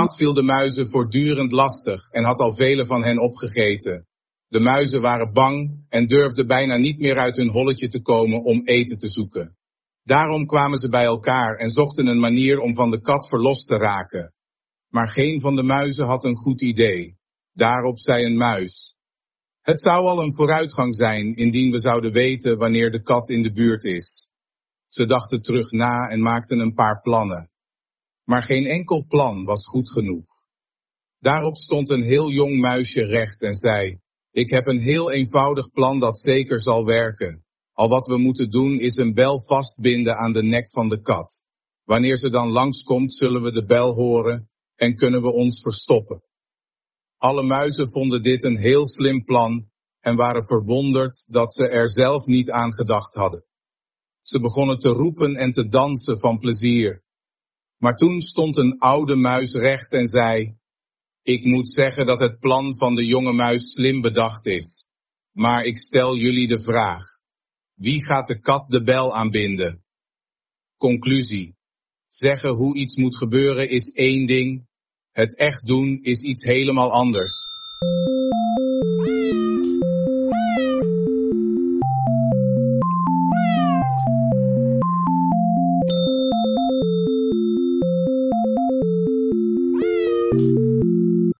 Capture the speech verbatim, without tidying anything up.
kat viel de muizen voortdurend lastig en had al vele van hen opgegeten. De muizen waren bang en durfden bijna niet meer uit hun holletje te komen om eten te zoeken. Daarom kwamen ze bij elkaar en zochten een manier om van de kat verlost te raken. Maar geen van de muizen had een goed idee. Daarop zei een muis: het zou al een vooruitgang zijn indien we zouden weten wanneer de kat in de buurt is. Ze dachten terug na en maakten een paar plannen. Maar geen enkel plan was goed genoeg. Daarop stond een heel jong muisje recht en zei: ik heb een heel eenvoudig plan dat zeker zal werken. Al wat we moeten doen is een bel vastbinden aan de nek van de kat. Wanneer ze dan langskomt, zullen we de bel horen en kunnen we ons verstoppen. Alle muizen vonden dit een heel slim plan en waren verwonderd dat ze er zelf niet aan gedacht hadden. Ze begonnen te roepen en te dansen van plezier. Maar toen stond een oude muis recht en zei: ik moet zeggen dat het plan van de jonge muis slim bedacht is. Maar ik stel jullie de vraag: wie gaat de kat de bel aanbinden? Conclusie: zeggen hoe iets moet gebeuren is één ding. Het echt doen is iets helemaal anders.